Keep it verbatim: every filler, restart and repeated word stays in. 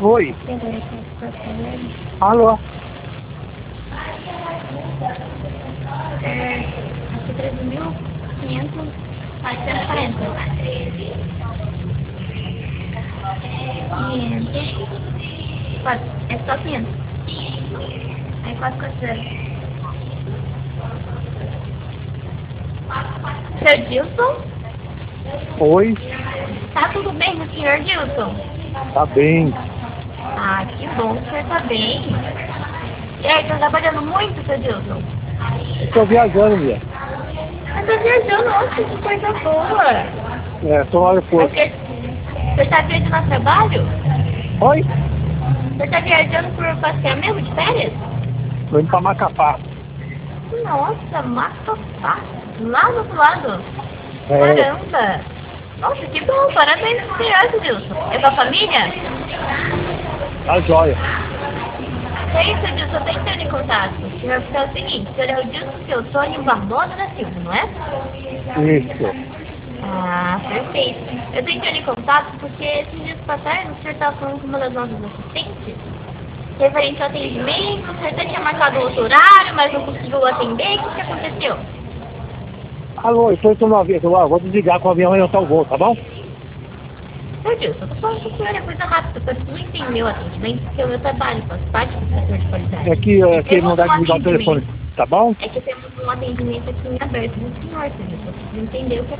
Oi. Alô? É, acho que treze mil quinhentos quatrocentos e quarenta. quinhentos. Quatro. É só quinhentos. Aí quatro quatro zero. Seu Dilson? Oi. Tá tudo bem com o senhor Dilson? Tá bem. Ah, que bom que o senhor tá bem. E aí, tá trabalhando muito, seu Dilson? Eu tô viajando, Mia. Mas tá viajando, nossa, que coisa boa. É, tô no aeroporto. Você, você tá viajando a trabalho? Oi? Você tá viajando por passeio mesmo, de férias? Tô indo pra Macapá. Nossa, Macapá. Lá do outro lado. É, Caramba. Nossa, que bom. Parabéns pro senhor, seu Dilson. É com a família? tá jóia. É isso, Dilson. Eu tô entrando em contato. O senhor é o seguinte, o senhor é o Dilson Teotônio Barbosa da Silva, não é? Isso. Ah, perfeito. Eu tô entrando em contato porque esses dias passados o senhor estava falando com uma das nossas assistentes referente ao atendimento, o senhor até tinha marcado outro horário, mas não conseguiu atender. O que, que aconteceu? Alô, eu tô indo no avião. Eu vou desligar com o avião e eu o voo, tá bom? Meu Deus, eu tô falando com o senhor, é coisa rápida, eu preciso entender o atendimento, porque o meu trabalho faz parte do setor de qualidade. É que, é E que temos não dá um de desligar o telefone, atendimento, tá bom? é que temos um atendimento aqui em aberto do senhor, senhor. Eu preciso entender o que